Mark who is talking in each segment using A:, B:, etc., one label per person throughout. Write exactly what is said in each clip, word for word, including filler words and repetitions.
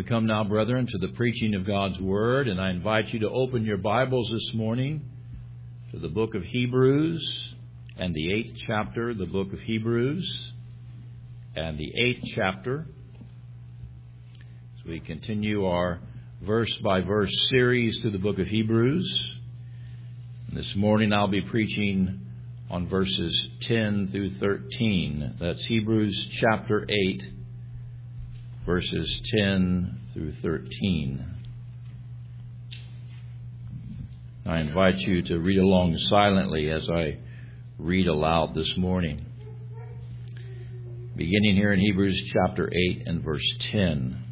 A: We come now, brethren, to the preaching of God's Word, and I invite you to open your Bibles this morning to the book of Hebrews and the eighth chapter, the book of Hebrews and the eighth chapter. As we continue our verse-by-verse series through the book of Hebrews. And this morning I'll be preaching on verses ten through thirteen. That's Hebrews chapter eight, verses ten through thirteen. I invite you to read along silently as I read aloud this morning. Beginning here in Hebrews chapter eight and verse ten.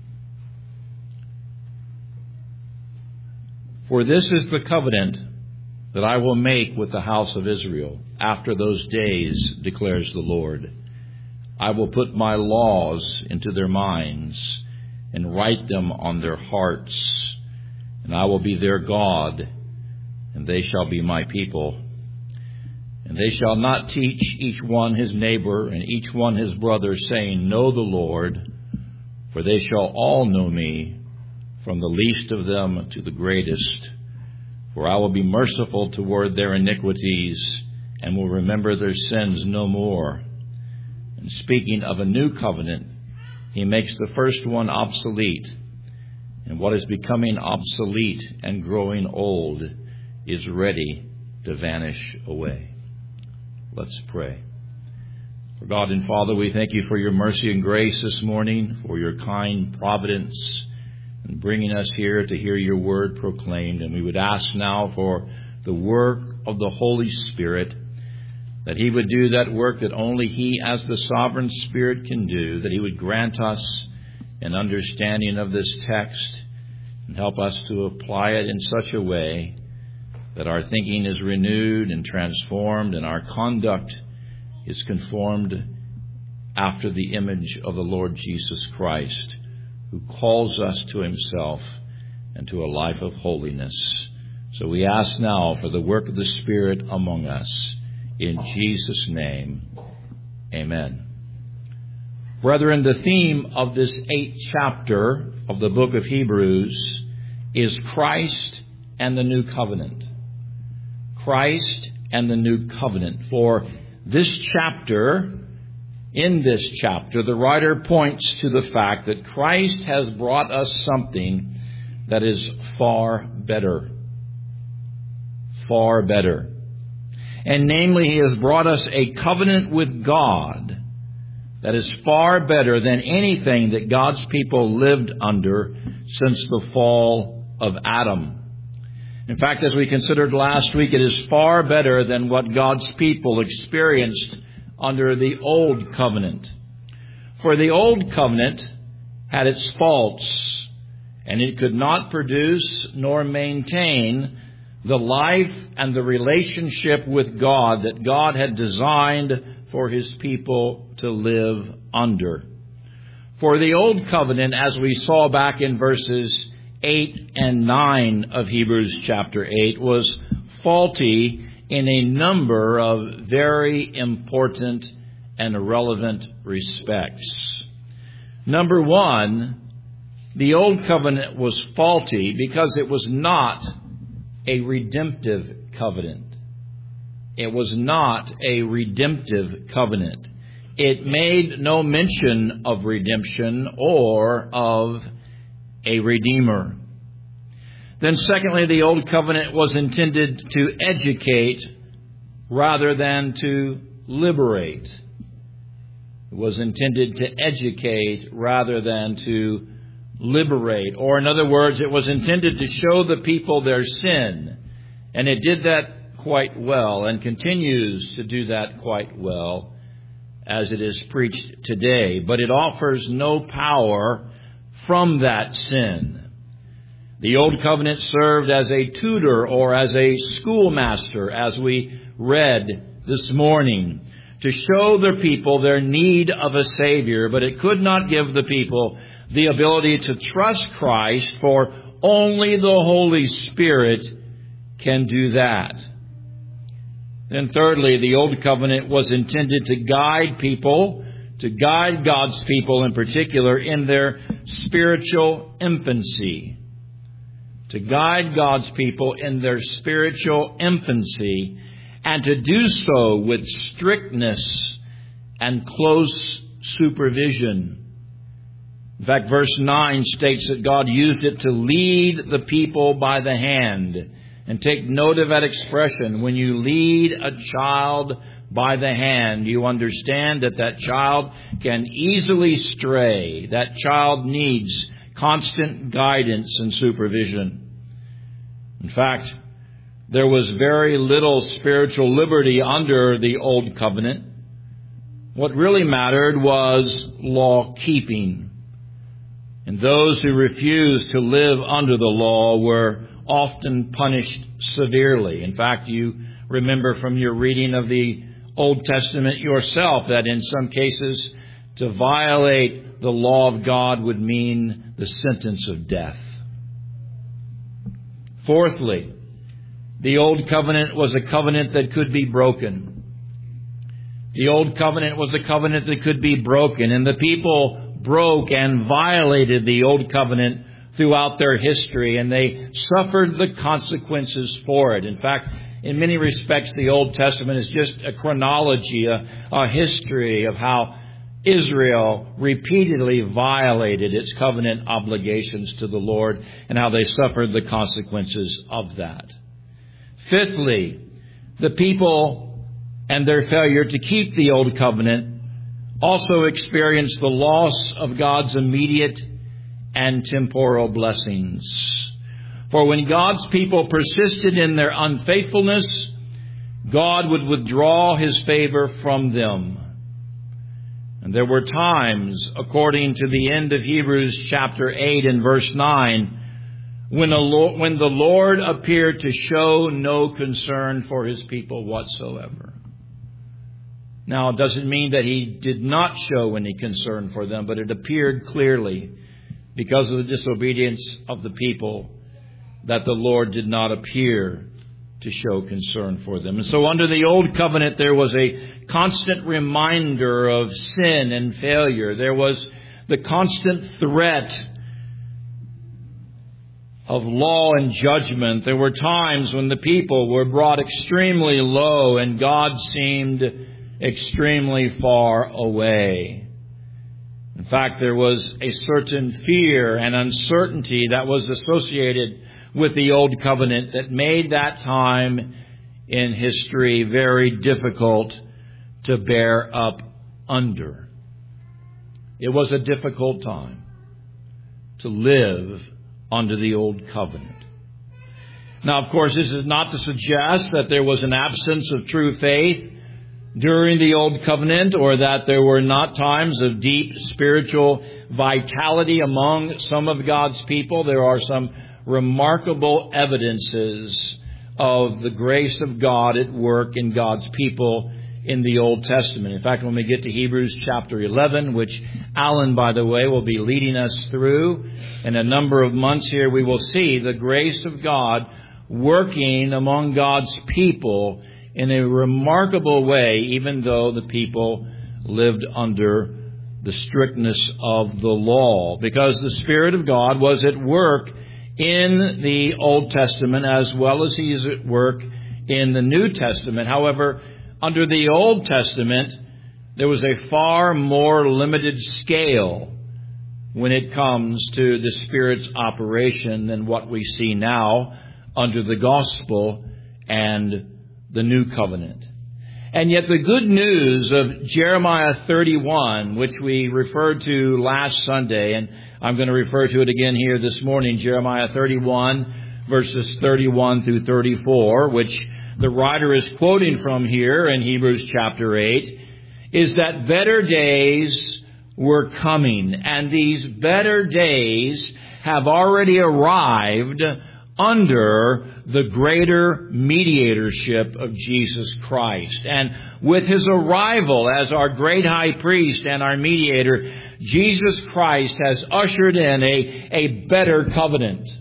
A: For this is the covenant that I will make with the house of Israel after those days, declares the Lord. I will put my laws into their minds and write them on their hearts, and I will be their God, and they shall be my people. And they shall not teach each one his neighbor and each one his brother, saying, Know the Lord, for they shall all know me, from the least of them to the greatest. For I will be merciful toward their iniquities, and will remember their sins no more. And speaking of a new covenant, he makes the first one obsolete. And what is becoming obsolete and growing old is ready to vanish away. Let's pray. For God and Father, we thank you for your mercy and grace this morning, for your kind providence in bringing us here to hear your word proclaimed. And we would ask now for the work of the Holy Spirit, that he would do that work that only he as the sovereign Spirit can do, that he would grant us an understanding of this text and help us to apply it in such a way that our thinking is renewed and transformed and our conduct is conformed after the image of the Lord Jesus Christ, who calls us to himself and to a life of holiness. So we ask now for the work of the Spirit among us. In Jesus' name, amen. Brethren, the theme of this eighth chapter of the book of Hebrews is Christ and the New Covenant. Christ and the New Covenant. For this chapter, in this chapter, the writer points to the fact that Christ has brought us something that is far better. Far better. And namely, he has brought us a covenant with God that is far better than anything that God's people lived under since the fall of Adam. In fact, as we considered last week, it is far better than what God's people experienced under the old covenant. For the old covenant had its faults, and it could not produce nor maintain the life and the relationship with God that God had designed for his people to live under. For the old covenant, as we saw back in verses eight and nine of Hebrews chapter eight, was faulty in a number of very important and relevant respects. Number one, the old covenant was faulty because it was not a redemptive covenant. It was not a redemptive covenant. It made no mention of redemption or of a redeemer. Then secondly, the old covenant was intended to educate rather than to liberate. It was intended to educate rather than to liberate. Or in other words, it was intended to show the people their sin. And it did that quite well and continues to do that quite well as it is preached today. But it offers no power from that sin. The old covenant served as a tutor or as a schoolmaster, as we read this morning, to show the people their need of a Savior. But it could not give the people the ability to trust Christ, for only the Holy Spirit can do that. Then thirdly, the old covenant was intended to guide people, to guide God's people in particular in their spiritual infancy. To guide God's people in their spiritual infancy, and to do so with strictness and close supervision. In fact, verse nine states that God used it to lead the people by the hand. And take note of that expression. When you lead a child by the hand, you understand that that child can easily stray. That child needs constant guidance and supervision. In fact, there was very little spiritual liberty under the Old Covenant. What really mattered was law keeping. And those who refused to live under the law were often punished severely. In fact, you remember from your reading of the Old Testament yourself that in some cases to violate the law of God would mean the sentence of death. Fourthly, the Old Covenant was a covenant that could be broken. The Old Covenant was a covenant that could be broken, and the people broke and violated the Old Covenant throughout their history, and they suffered the consequences for it. In fact, in many respects, the Old Testament is just a chronology, a, a history of how Israel repeatedly violated its covenant obligations to the Lord and how they suffered the consequences of that. Fifthly, the people and their failure to keep the Old Covenant also experienced the loss of God's immediate and temporal blessings. For when God's people persisted in their unfaithfulness, God would withdraw His favor from them. And there were times, according to the end of Hebrews chapter eight and verse nine, when, a Lord, when the Lord appeared to show no concern for His people whatsoever. Now, it doesn't mean that He did not show any concern for them, but it appeared clearly because of the disobedience of the people that the Lord did not appear to show concern for them. And so under the Old Covenant, there was a constant reminder of sin and failure. There was the constant threat of law and judgment. There were times when the people were brought extremely low and God seemed extremely far away. In fact, there was a certain fear and uncertainty that was associated with the Old Covenant that made that time in history very difficult to bear up under. It was a difficult time to live under the Old Covenant. Now, of course, this is not to suggest that there was an absence of true faith during the Old Covenant, or that there were not times of deep spiritual vitality among some of God's people. There are some remarkable evidences of the grace of God at work in God's people in the Old Testament. In fact, when we get to Hebrews chapter eleven, which Alan, by the way, will be leading us through in a number of months here, we will see the grace of God working among God's people in a remarkable way, even though the people lived under the strictness of the law, because the Spirit of God was at work in the Old Testament as well as He is at work in the New Testament. However, under the Old Testament, there was a far more limited scale when it comes to the Spirit's operation than what we see now under the gospel and the New Covenant. And yet the good news of Jeremiah thirty-one, which we referred to last Sunday, and I'm going to refer to it again here this morning, Jeremiah thirty-one, verses thirty-one through thirty-four, which the writer is quoting from here in Hebrews chapter eight, is that better days were coming, and these better days have already arrived under the greater mediatorship of Jesus Christ. And with His arrival as our great high priest and our mediator, Jesus Christ has ushered in a, a better covenant,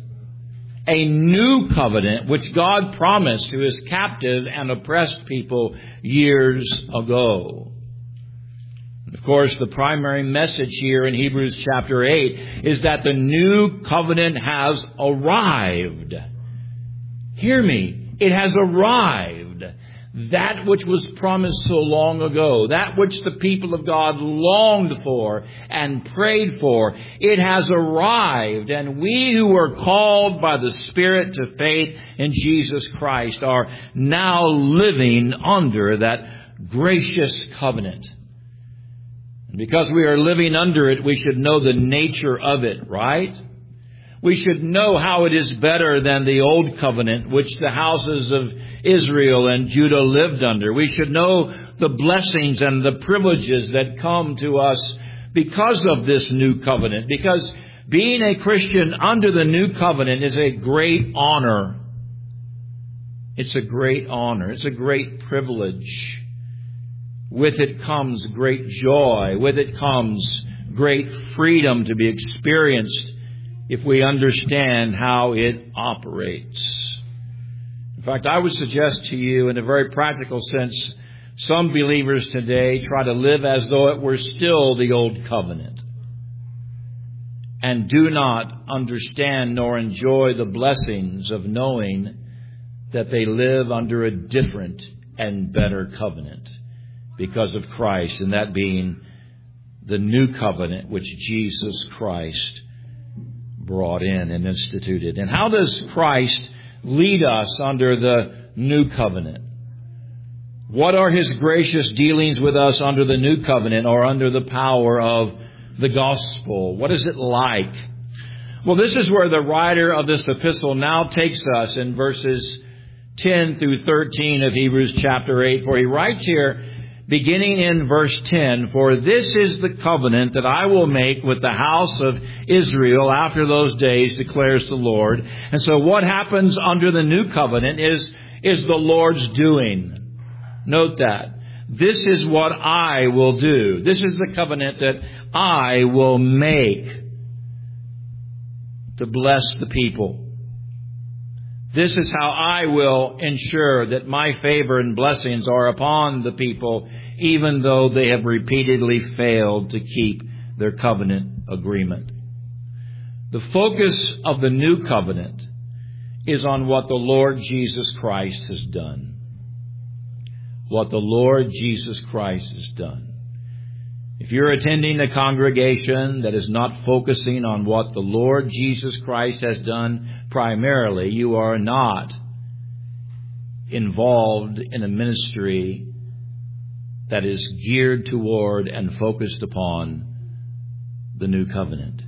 A: a new covenant which God promised to His captive and oppressed people years ago. Of course, the primary message here in Hebrews chapter eight is that the new covenant has arrived. Hear me. It has arrived. That which was promised so long ago, that which the people of God longed for and prayed for, it has arrived. And we who are called by the Spirit to faith in Jesus Christ are now living under that gracious covenant. And because we are living under it, we should know the nature of it, right? We should know how it is better than the old covenant, which the houses of Israel and Judah lived under. We should know the blessings and the privileges that come to us because of this new covenant. Because being a Christian under the new covenant is a great honor. It's a great honor. It's a great privilege. With it comes great joy. With it comes great freedom to be experienced if we understand how it operates. In fact, I would suggest to you in a very practical sense, some believers today try to live as though it were still the old covenant and do not understand nor enjoy the blessings of knowing that they live under a different and better covenant because of Christ, and that being the new covenant which Jesus Christ brought in and instituted. And how does Christ lead us under the new covenant? What are His gracious dealings with us under the new covenant or under the power of the gospel? What is it like? Well, this is where the writer of this epistle now takes us in verses ten through thirteen of Hebrews chapter eight, for he writes here, beginning in verse ten, for this is the covenant that I will make with the house of Israel after those days, declares the Lord. And so what happens under the new covenant is, is the Lord's doing. Note that. This is what I will do. This is the covenant that I will make to bless the people. This is how I will ensure that my favor and blessings are upon the people, even though they have repeatedly failed to keep their covenant agreement. The focus of the new covenant is on what the Lord Jesus Christ has done. What the Lord Jesus Christ has done. If you're attending a congregation that is not focusing on what the Lord Jesus Christ has done primarily, you are not involved in a ministry that is geared toward and focused upon the new covenant.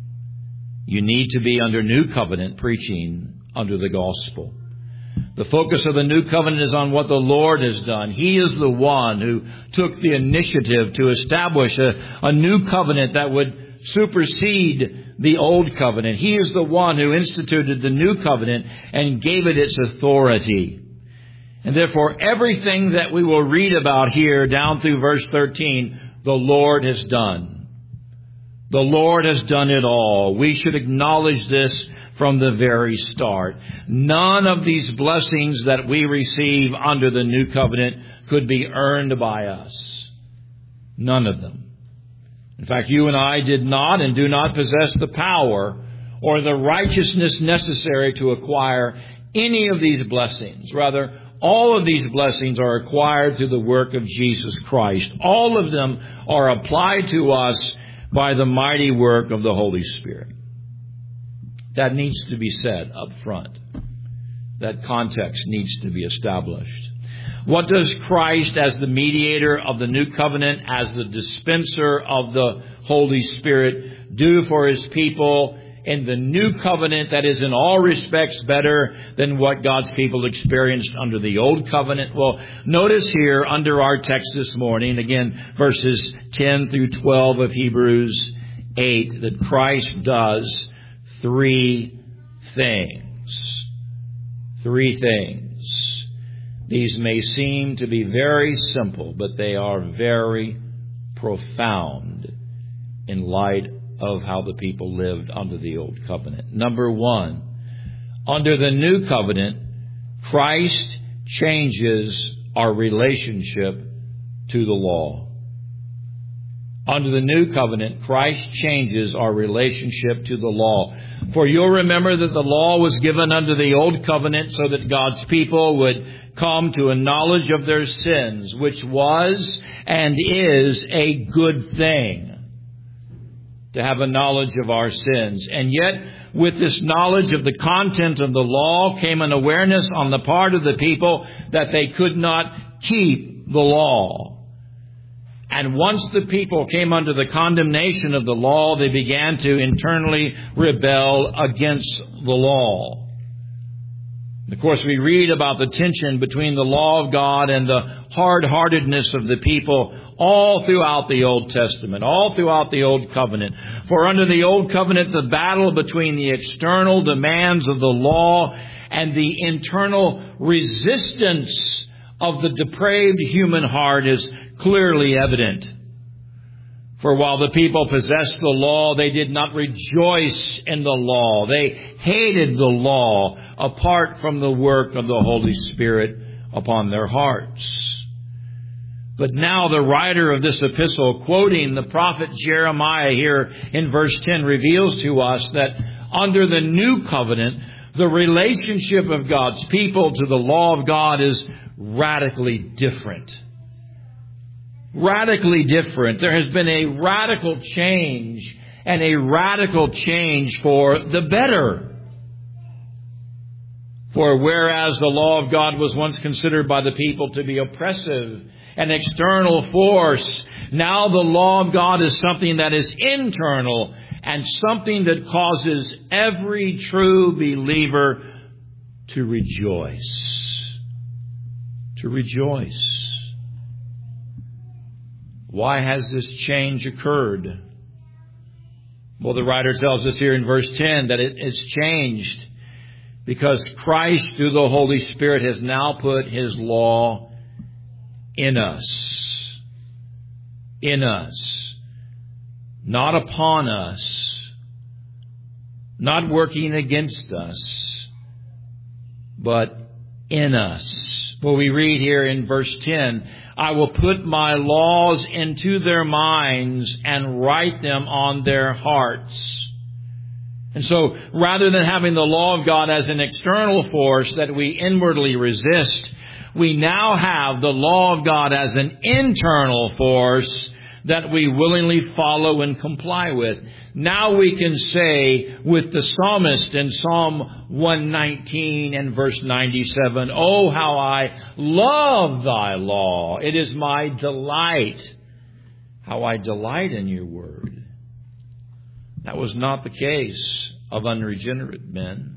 A: You need to be under new covenant preaching under the gospel. The focus of the new covenant is on what the Lord has done. He is the one who took the initiative to establish a, a new covenant that would supersede the old covenant. He is the one who instituted the new covenant and gave it its authority. And therefore, everything that we will read about here down through verse thirteen, the Lord has done. The Lord has done it all. We should acknowledge this from the very start. None of these blessings that we receive under the new covenant could be earned by us. None of them. In fact, you and I did not and do not possess the power or the righteousness necessary to acquire any of these blessings. Rather, all of these blessings are acquired through the work of Jesus Christ. All of them are applied to us by the mighty work of the Holy Spirit. That needs to be said up front. That context needs to be established. What does Christ, as the mediator of the new covenant, as the dispenser of the Holy Spirit, do for His people in the new covenant that is in all respects better than what God's people experienced under the old covenant? Well, notice here under our text this morning, again, verses ten through twelve of Hebrews eight, that Christ does three things. Three things. These may seem to be very simple, but they are very profound in light of how the people lived under the old covenant. Number one, under the new covenant, Christ changes our relationship to the law. Under the new covenant, Christ changes our relationship to the law. For you'll remember that the law was given under the old covenant so that God's people would come to a knowledge of their sins, which was and is a good thing, to have a knowledge of our sins. And yet, with this knowledge of the content of the law came an awareness on the part of the people that they could not keep the law. And once the people came under the condemnation of the law, they began to internally rebel against the law. Of course, we read about the tension between the law of God and the hard-heartedness of the people all throughout the Old Testament, all throughout the Old Covenant. For under the Old Covenant, the battle between the external demands of the law and the internal resistance of the depraved human heart is clearly evident. For while the people possessed the law, they did not rejoice in the law. They hated the law apart from the work of the Holy Spirit upon their hearts. But now the writer of this epistle, quoting the prophet Jeremiah here in verse ten, reveals to us that under the new covenant, the relationship of God's people to the law of God is radically different. Radically different. There has been a radical change, and a radical change for the better. For whereas the law of God was once considered by the people to be oppressive, an external force, now the law of God is something that is internal and something that causes every true believer to rejoice. To rejoice. Why has this change occurred? Well, the writer tells us here in verse ten that it has changed because Christ, through the Holy Spirit, has now put His law in us. In us. Not upon us. Not working against us. But in us. Well, we read here in verse ten, I will put my laws into their minds and write them on their hearts. And so, rather than having the law of God as an external force that we inwardly resist, we now have the law of God as an internal force that we willingly follow and comply with. Now we can say with the psalmist in Psalm one nineteen and verse ninety-seven, oh, how I love thy law. It is my delight. How I delight in your word. That was not the case of unregenerate men.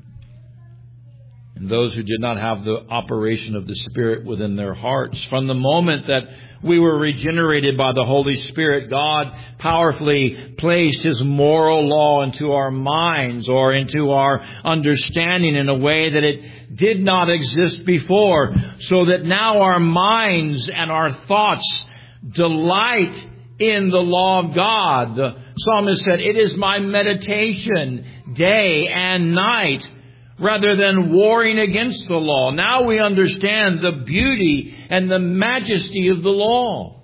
A: And those who did not have the operation of the Spirit within their hearts. From the moment that we were regenerated by the Holy Spirit, God powerfully placed His moral law into our minds or into our understanding in a way that it did not exist before, so that now our minds and our thoughts delight in the law of God. The psalmist said, it is my meditation day and night, rather than warring against the law. Now we understand the beauty and the majesty of the law.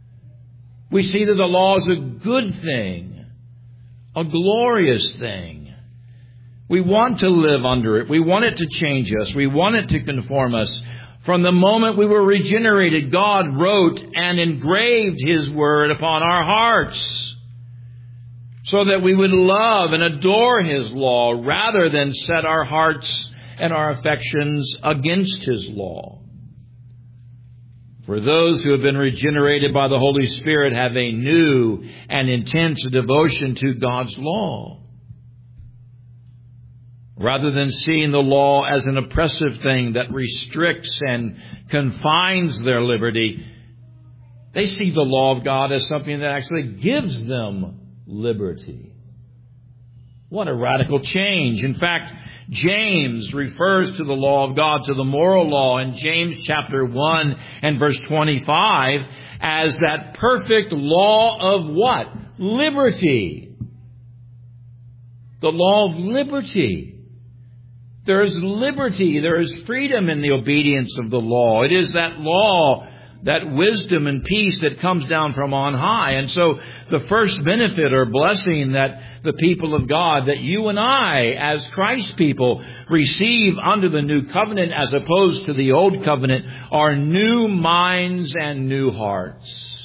A: We see that the law is a good thing, a glorious thing. We want to live under it. We want it to change us. We want it to conform us. From the moment we were regenerated, God wrote and engraved His word upon our hearts, so that we would love and adore His law rather than set our hearts and our affections against His law. For those who have been regenerated by the Holy Spirit have a new and intense devotion to God's law. Rather than seeing the law as an oppressive thing that restricts and confines their liberty, they see the law of God as something that actually gives them liberty. What a radical change. In fact, James refers to the law of God, to the moral law in James chapter one and verse twenty-five as that perfect law of what? Liberty. The law of liberty. There is liberty, there is freedom in the obedience of the law. It is that law that wisdom and peace that comes down from on high. And so the first benefit or blessing that the people of God, that you and I as Christ people receive under the new covenant as opposed to the old covenant, are new minds and new hearts,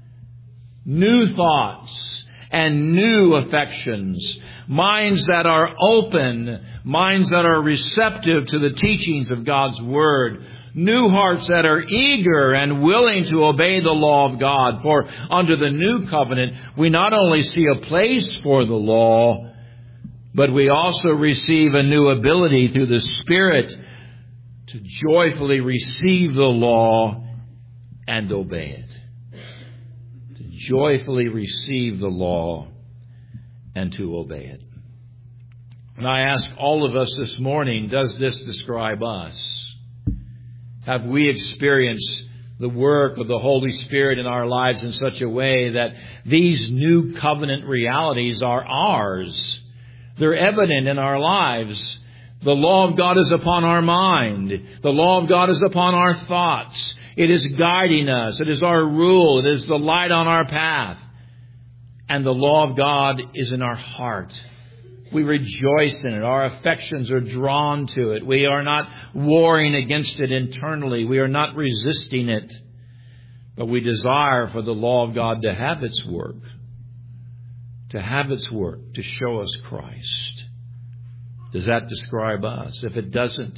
A: new thoughts and new affections, minds that are open, minds that are receptive to the teachings of God's Word, new hearts that are eager and willing to obey the law of God. For under the new covenant, we not only see a place for the law, but we also receive a new ability through the Spirit to joyfully receive the law and obey it. To joyfully receive the law and to obey it. And I ask all of us this morning, does this describe us? Have we experienced the work of the Holy Spirit in our lives in such a way that these new covenant realities are ours? They're evident in our lives. The law of God is upon our mind. The law of God is upon our thoughts. It is guiding us. It is our rule. It is the light on our path. And the law of God is in our heart. We rejoice in it. Our affections are drawn to it. We are not warring against it internally. We are not resisting it. But we desire for the law of God to have its work. To have its work. To show us Christ. Does that describe us? If it doesn't,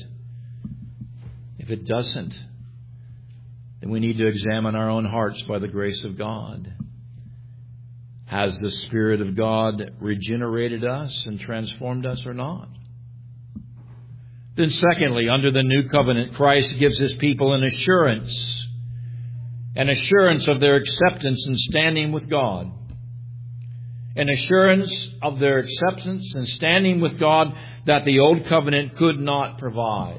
A: if it doesn't, then we need to examine our own hearts by the grace of God. Has the Spirit of God regenerated us and transformed us or not? Then secondly, under the new covenant, Christ gives His people an assurance. An assurance of their acceptance and standing with God. An assurance of their acceptance and standing with God that the old covenant could not provide.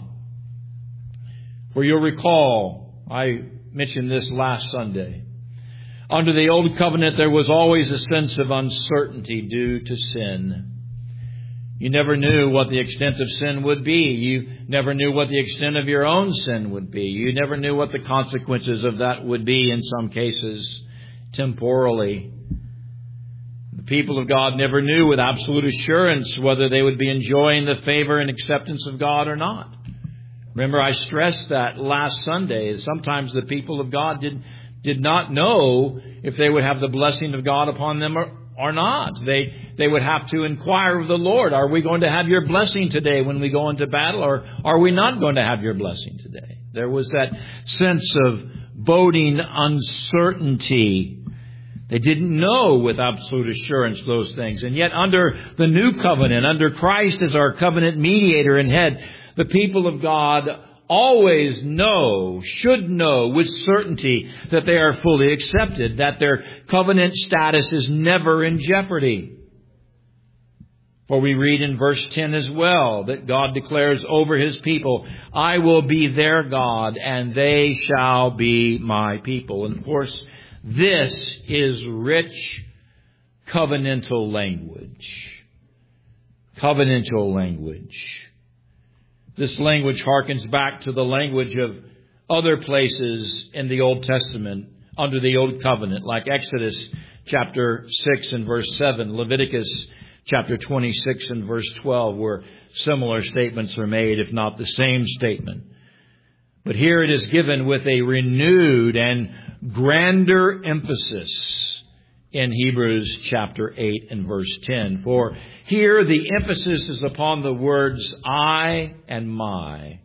A: For you'll recall, I mentioned this last Sunday. Under the old covenant, there was always a sense of uncertainty due to sin. You never knew what the extent of sin would be. You never knew what the extent of your own sin would be. You never knew what the consequences of that would be in some cases, temporally. The people of God never knew with absolute assurance whether they would be enjoying the favor and acceptance of God or not. Remember, I stressed that last Sunday. Sometimes the people of God did did not know if they would have the blessing of God upon them or, or not. They they would have to inquire of the Lord, are we going to have your blessing today when we go into battle, or are we not going to have your blessing today? There was that sense of boding uncertainty. They didn't know with absolute assurance those things. And yet under the new covenant, under Christ as our covenant mediator and head, the people of God always know, should know with certainty that they are fully accepted, that their covenant status is never in jeopardy. For we read in verse ten as well that God declares over His people, I will be their God and they shall be my people. And of course, this is rich covenantal language. Covenantal language. This language harkens back to the language of other places in the Old Testament under the Old Covenant, like Exodus chapter six and verse seven, Leviticus chapter twenty-six and verse twelve, where similar statements are made, if not the same statement. But here it is given with a renewed and grander emphasis in Hebrews chapter eight and verse ten. For here the emphasis is upon the words I and my.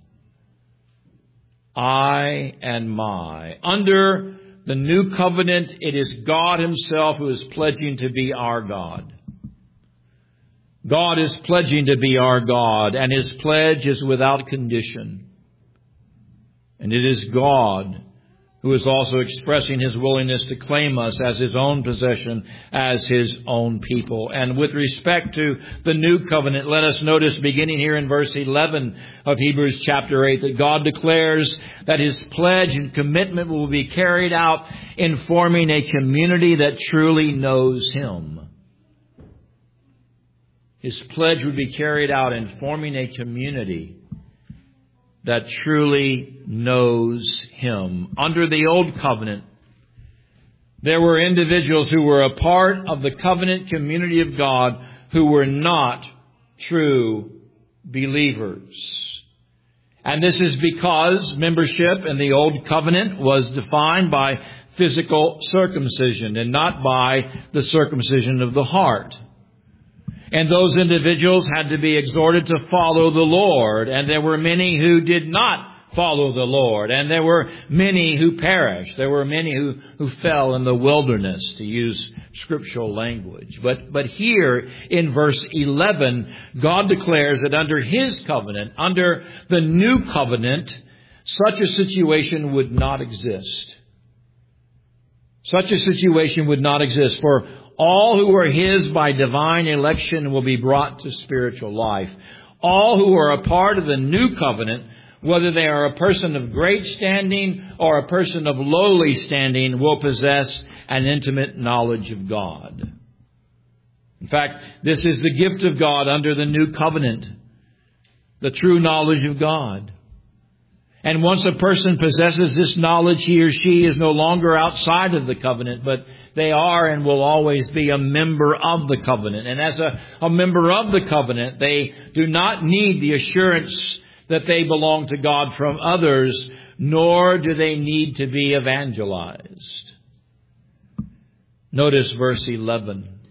A: I and my. Under the new covenant, it is God Himself who is pledging to be our God. God is pledging to be our God, and His pledge is without condition. And it is God who is also expressing His willingness to claim us as His own possession, as His own people. And with respect to the new covenant, let us notice beginning here in verse eleven of Hebrews chapter eight that God declares that His pledge and commitment will be carried out in forming a community that truly knows Him. His pledge would be carried out in forming a community that truly knows Him. Under the Old Covenant, there were individuals who were a part of the covenant community of God who were not true believers. And this is because membership in the Old Covenant was defined by physical circumcision and not by the circumcision of the heart. And those individuals had to be exhorted to follow the Lord. And there were many who did not follow the Lord. And there were many who perished. There were many who, who fell in the wilderness, to use scriptural language. But, but here in verse eleven, God declares that under His covenant, under the new covenant, such a situation would not exist. Such a situation would not exist. For all who are His by divine election will be brought to spiritual life. All who are a part of the new covenant, whether they are a person of great standing or a person of lowly standing, will possess an intimate knowledge of God. In fact, this is the gift of God under the new covenant, the true knowledge of God. And once a person possesses this knowledge, he or she is no longer outside of the covenant, but they are and will always be a member of the covenant. And as a, a member of the covenant, they do not need the assurance that they belong to God from others, nor do they need to be evangelized. Notice verse eleven.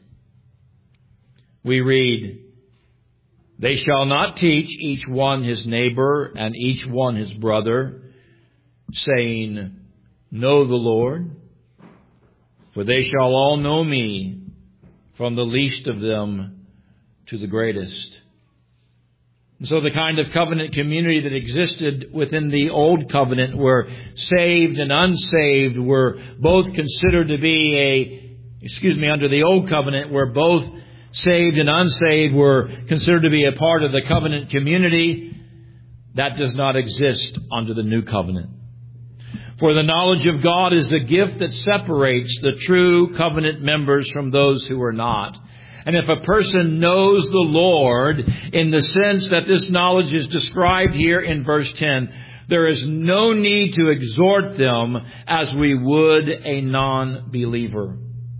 A: We read, "They shall not teach each one his neighbor and each one his brother, saying, 'Know the Lord,' for they shall all know me, from the least of them to the greatest." And so the kind of covenant community that existed within the Old Covenant, where saved and unsaved were both considered to be a, excuse me, under the Old Covenant, where both saved and unsaved were considered to be a part of the covenant community, that does not exist under the New Covenant. For the knowledge of God is the gift that separates the true covenant members from those who are not. And if a person knows the Lord in the sense that this knowledge is described here in verse ten, there is no need to exhort them as we would a non-believer.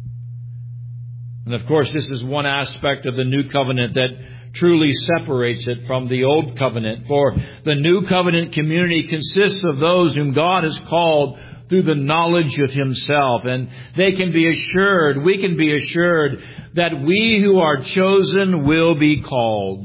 A: And of course, this is one aspect of the New Covenant that truly separates it from the Old Covenant. For the New Covenant community consists of those whom God has called through the knowledge of Himself. And they can be assured, we can be assured, that we who are chosen will be called.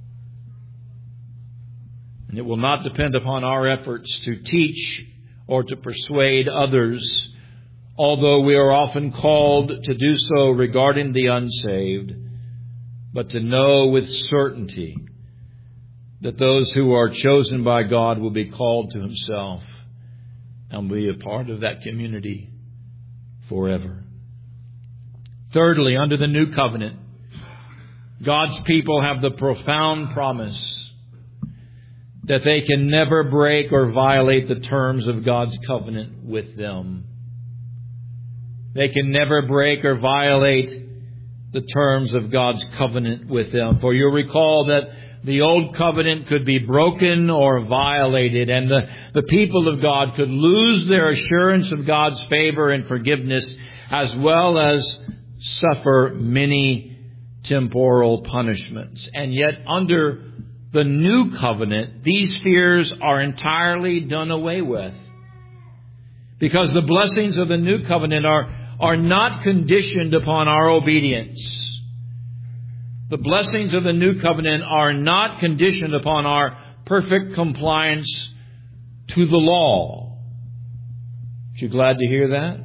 A: And it will not depend upon our efforts to teach or to persuade others, although we are often called to do so regarding the unsaved, but to know with certainty that those who are chosen by God will be called to Himself and be a part of that community forever. Thirdly, under the New Covenant, God's people have the profound promise that they can never break or violate the terms of God's covenant with them. They can never break or violate the terms of God's covenant with them. For you'll recall that the Old Covenant could be broken or violated, and the, the people of God could lose their assurance of God's favor and forgiveness, as well as suffer many temporal punishments. And yet, under the New Covenant, these fears are entirely done away with. Because the blessings of the New Covenant are, are not conditioned upon our obedience. The blessings of the New Covenant are not conditioned upon our perfect compliance to the law. Aren't you glad to hear that?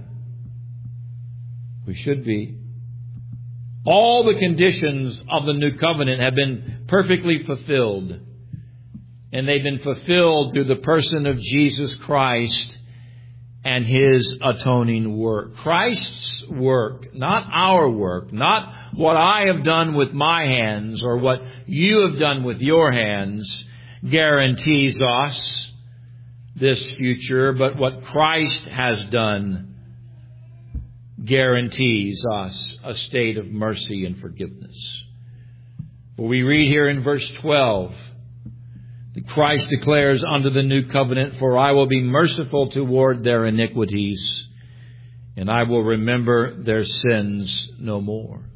A: We should be. All the conditions of the New Covenant have been perfectly fulfilled. And they've been fulfilled through the person of Jesus Christ and His atoning work. Christ's work, not our work, not what I have done with my hands or what you have done with your hands, guarantees us this future, but what Christ has done guarantees us a state of mercy and forgiveness. For we read here in verse twelve Christ declares under the new covenant, "For I will be merciful toward their iniquities, and I will remember their sins no more."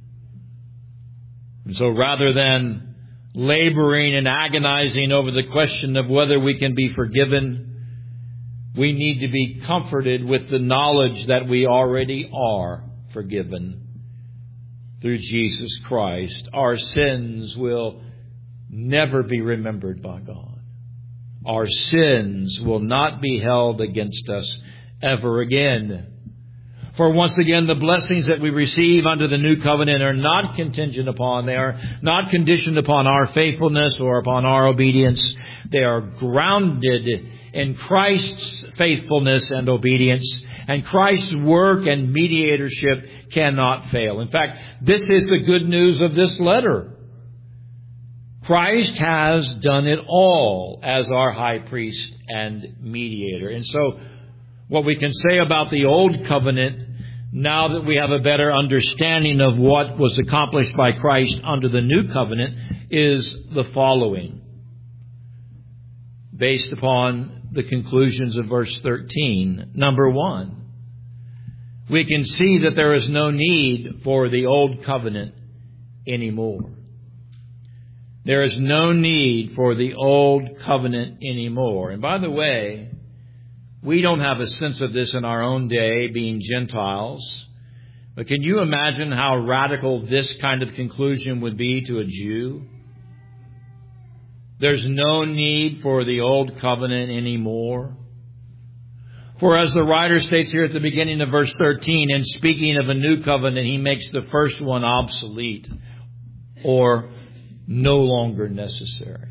A: And so rather than laboring and agonizing over the question of whether we can be forgiven, we need to be comforted with the knowledge that we already are forgiven through Jesus Christ. Our sins will never be remembered by God. Our sins will not be held against us ever again. For once again, the blessings that we receive under the new covenant are not contingent upon, they are not conditioned upon our faithfulness or upon our obedience. They are grounded in Christ's faithfulness and obedience, and Christ's work and mediatorship cannot fail. In fact, this is the good news of this letter. Christ has done it all as our high priest and mediator. And so what we can say about the old covenant, now that we have a better understanding of what was accomplished by Christ under the new covenant, is the following. Based upon the conclusions of verse thirteen. Number one, we can see that there is no need for the old covenant anymore. There is no need for the old covenant anymore. And by the way, we don't have a sense of this in our own day, being Gentiles. But can you imagine how radical this kind of conclusion would be to a Jew? There's no need for the old covenant anymore. For as the writer states here at the beginning of verse thirteen, in speaking of a new covenant, he makes the first one obsolete or no longer necessary.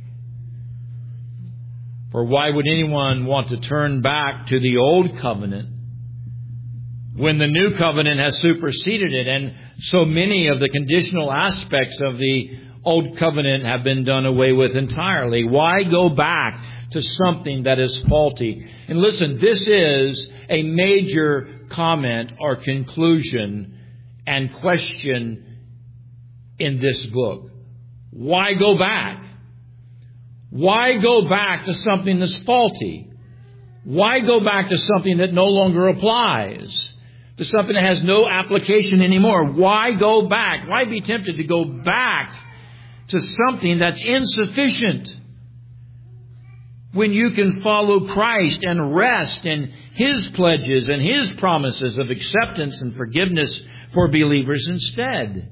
A: For why would anyone want to turn back to the old covenant when the new covenant has superseded it, and so many of the conditional aspects of the old covenant have been done away with entirely? Why go back to something that is faulty? And listen, this is a major comment or conclusion and question in this book. Why go back? Why go back to something that's faulty? Why go back to something that no longer applies? To something that has no application anymore? Why go back? Why be tempted to go back to something that's insufficient when you can follow Christ and rest in His pledges and His promises of acceptance and forgiveness for believers instead?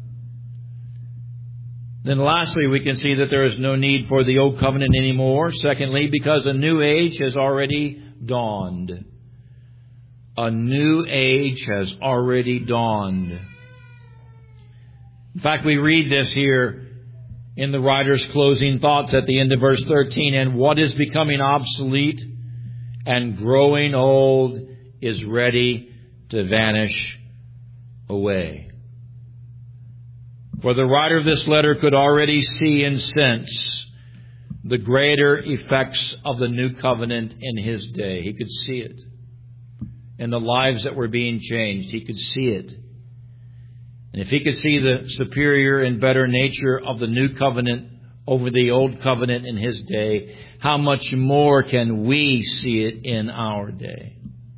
A: Then lastly, we can see that there is no need for the old covenant anymore. Secondly, because a new age has already dawned. A new age has already dawned. In fact, we read this here in the writer's closing thoughts at the end of verse thirteen. And what is becoming obsolete and growing old is ready to vanish away. For the writer of this letter could already see and sense the greater effects of the new covenant in his day. He could see it in the lives that were being changed. He could see it. And if he could see the superior and better nature of the new covenant over the old covenant in his day, how much more can we see it in our day?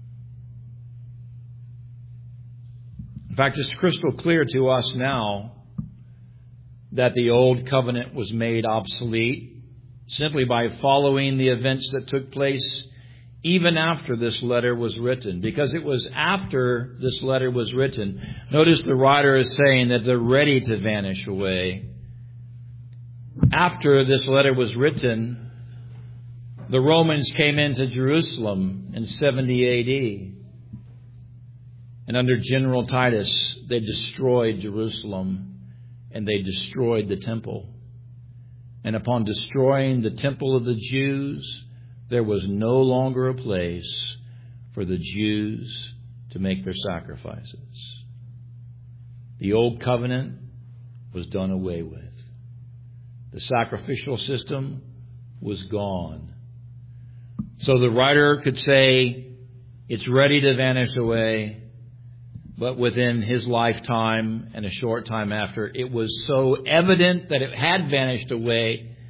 A: In fact, it's crystal clear to us now that the old covenant was made obsolete simply by following the events that took place even after this letter was written. Because it was after this letter was written. Notice the writer is saying that they're ready to vanish away. After this letter was written, the Romans came into Jerusalem in seventy A D. And under General Titus, they destroyed Jerusalem. And they destroyed the temple. And upon destroying the temple of the Jews, there was no longer a place for the Jews to make their sacrifices. The old covenant was done away with. The sacrificial system was gone. So the writer could say, it's ready to vanish away. But within his lifetime and a short time after, it was so evident that it had vanished away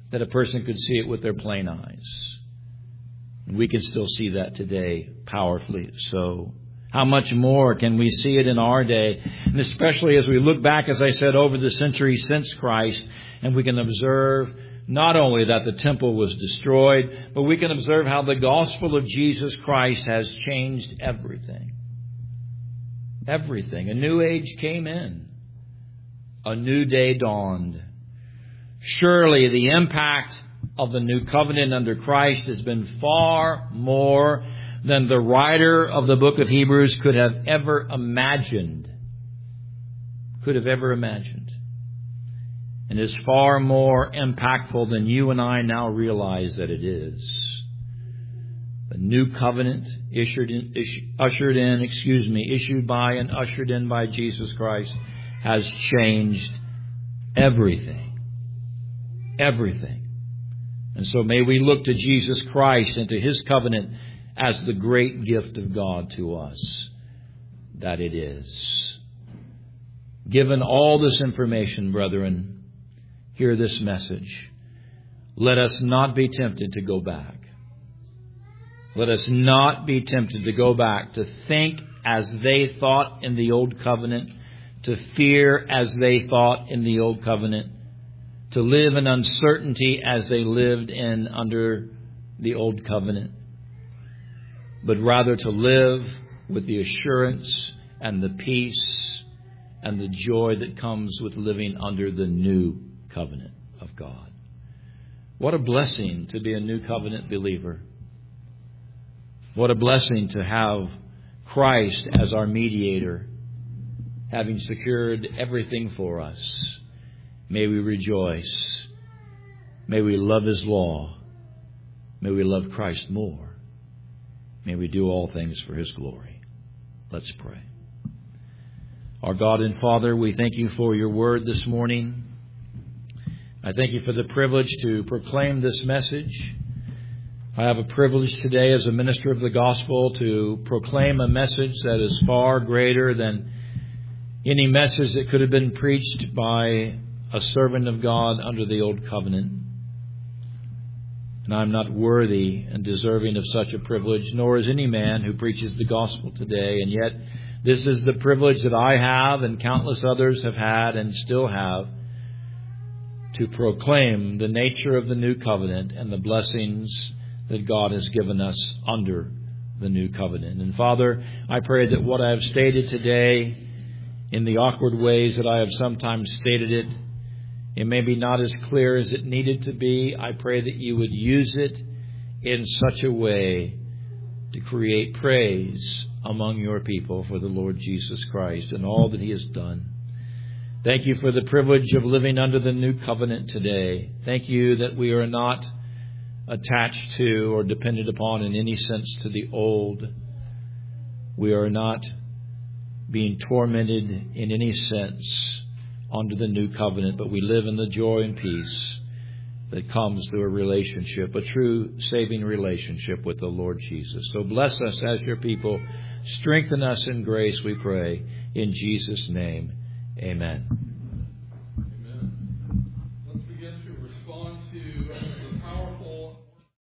A: that a person could see it with their plain eyes. And we can still see that today, powerfully so. How much more can we see it in our day? And especially as we look back, as I said, over the centuries since Christ, and we can observe not only that the temple was destroyed, but we can observe how the gospel of Jesus Christ has changed everything. Everything. A new age came in. A new day dawned. Surely the impact of the new covenant under Christ has been far more than the writer of the book of Hebrews could have ever imagined. Could have ever imagined. And is far more impactful than you and I now realize that it is. The new covenant issued in, issued, ushered in, excuse me, issued by and ushered in by Jesus Christ has changed everything. Everything. And so may we look to Jesus Christ and to His covenant as the great gift of God to us that it is. Given all this information, brethren, hear this message. Let us not be tempted to go back. Let us not be tempted to go back, to think as they thought in the old covenant, to fear as they thought in the old covenant, to live in uncertainty as they lived in under the old covenant, but rather to live with the assurance and the peace and the joy that comes with living under the new covenant of God. What a blessing to be a new covenant believer. What a blessing to have Christ as our mediator, having secured everything for us. May we rejoice. May we love His law. May we love Christ more. May we do all things for His glory. Let's pray. Our God and Father, we thank You for Your word this morning. I thank You for the privilege to proclaim this message. I have a privilege today as a minister of the gospel to proclaim a message that is far greater than any message that could have been preached by a servant of God under the old covenant. And I'm not worthy and deserving of such a privilege, nor is any man who preaches the gospel today. And yet, this is the privilege that I have and countless others have had and still have, to proclaim the nature of the new covenant and the blessings that God has given us under the new covenant. And Father, I pray that what I have stated today, in the awkward ways that I have sometimes stated it, it may be not as clear as it needed to be. I pray that You would use it in such a way to create praise among Your people for the Lord Jesus Christ and all that He has done. Thank You for the privilege of living under the new covenant today. Thank You that we are not attached to or dependent upon in any sense to the old. We are not being tormented in any sense under the new covenant, but we live in the joy and peace that comes through a relationship, a true saving relationship with the Lord Jesus. So bless us as Your people. Strengthen us in grace, we pray. In Jesus' name, amen.